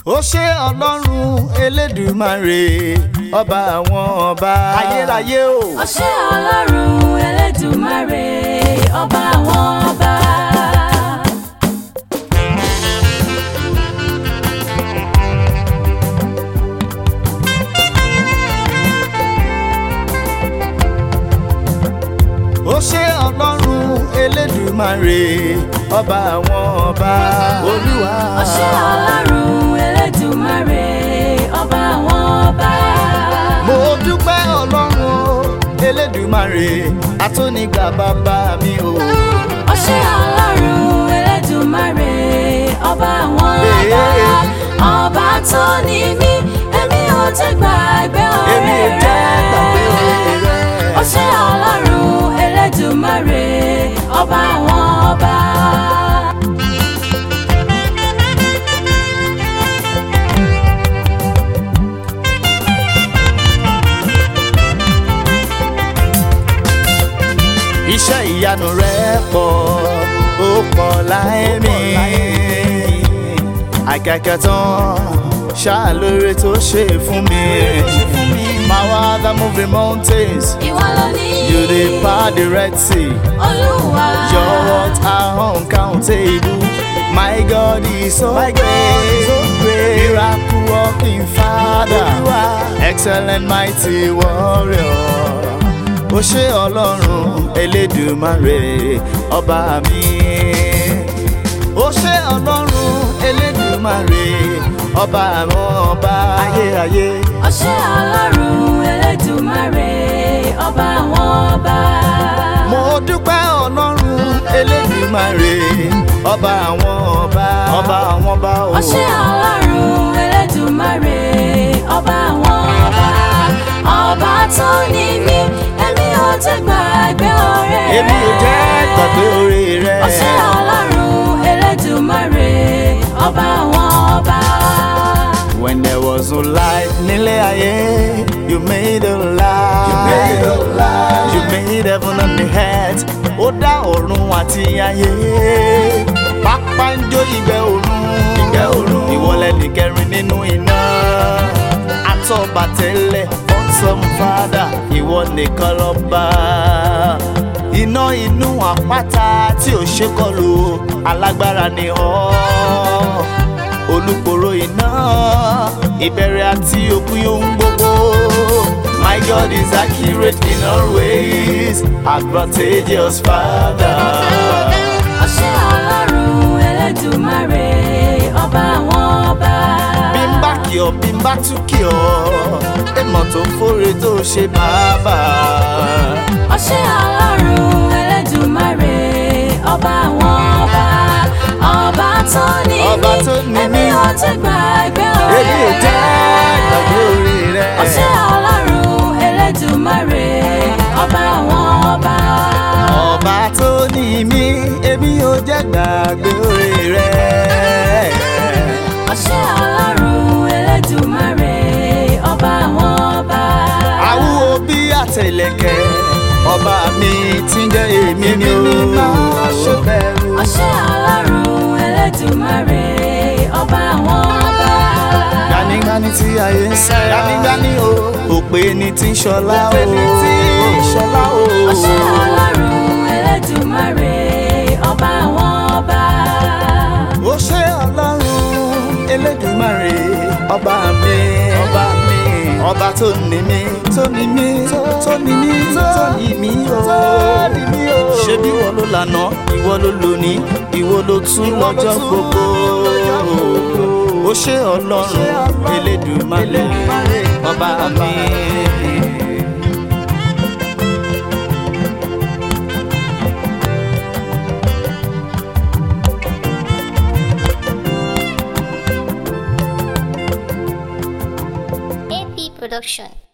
ó ṣé ọlọ́run elédùmarè ọba àwọn ọba ayérayé o. ó ṣé ọlọ́run elédùmarè ọba àwọn ọba. ó ṣé ọlọ́run elédùmarè ọba àwọn ọba olúwa. ó ṣé ọlọ́run elédùmarè ọba àwọn ọba. mo dúpẹ́ ọlọ́run elédùmarè àtónígbà bàbá mi o. ó ṣé ọlọ́run elédùmarè ọba àwọn ọba. ọba tó ní mí èmi ò tẹ́ gbàgbé oore rẹ̀. ó ṣé ọlọ́run elédùmarè ọba àwọn ọba. iṣẹ́ ìyanu rẹ̀ pọ̀ ó pọ̀ láyé mi àkàkẹ́ tán ṣáà lóore tó ṣe fún mi. My father moving mountains, ìwọ ló ní. you dey part the Red Sea. Olúwa. Your words are uncountable. My God is so great, miracle working Father, excellent mighty warrior. Ó ṣé ọlọ́run elédùmarè ọba mi. Ó ṣé ọlọ́run elédùmarè ọba àwọn ọba ayérayé. ó ṣé ọlọ́run elédùmarè ọba àwọn ọba. mo dúpẹ́ ọlọ́run elédùmarè ọba àwọn ọba ọba àwọn ọba o. ó ṣé ọlọ́run elédùmarè ọba àwọn ọba. ọba tó ní mí èmi ò tẹ́ gbàgbé oore rẹ̀. èmi ò jẹ́ gbàgbé oore rẹ̀. ó ṣé ọlọ́run elédùmarè ọba àwọn ọba. When there was no light nílé ayé, you made a light. You made a light. You made heaven and the earth. Ó dá ọ̀run àti ayé. Pápá ń jó ìgbẹ́ òrun. Ìgbẹ́ òrun. Ìwọ lẹni kẹrin nínú iná. Àtọ̀bàtẹ́lẹ̀ awesome Father, ìwọ nìkan lọ́ba. Iná inú àpáta tí ò ṣe kọlù, alágbára ni ọ́. Olùpòrò iná ìbẹ̀rẹ̀ àti òpin ohun gbogbo. My God is accurate in all ways, advantageous Father. ó ṣé ọlọ́run elédùmarè ọba àwọn ọba. bí n bá kí ọ bí n bá tún kí ọ èèmọ̀ tó fóore tó ṣe bàbá. ó ṣé ọlọ́run elédùmarè ọba àwọn ọba. ọba tó ní mí èmi ò tẹ́ gbàgbé oore rẹ̀. èmi ò jẹ́ gbàgbé oore rẹ̀. ó ṣé ọlọ́run elédùmarè ọba àwọn ọba. ọba tó ní mí èmi ò jẹ́ gbàgbé oore rẹ̀. ó ṣé ọlọ́run elédùmarè ọba àwọn ọba. àwúwo bí àtẹlẹkẹ ọba mi tí ń jẹ́ èmi ni ó ṣe bẹ̀rù. ó ṣé ọlọ́run elédùmarè ọba àwọn ọba. Gbanígbaní tí ayé ń sẹ́, gbanígbaní o, òpè ni tí ń ṣọlá o, òpè ni tí ń ṣọlá o. ó ṣé ọlọ́run elédùmarè ọba àwọn ọba. ó ṣé ọlọ́run elédùmarè ọba mi, ọba mi, ọba tó ní mí, tó ní mí, tó ní mí, tó ní mí o, tó ní mí o. ṣebí ìwọ ló lànà, ìwọ ló lónìí, ìwọ ló tún lọ́jọ́ gbogbo. ó ṣé ọlọ́run elédùmarè ọba mi. AP Production.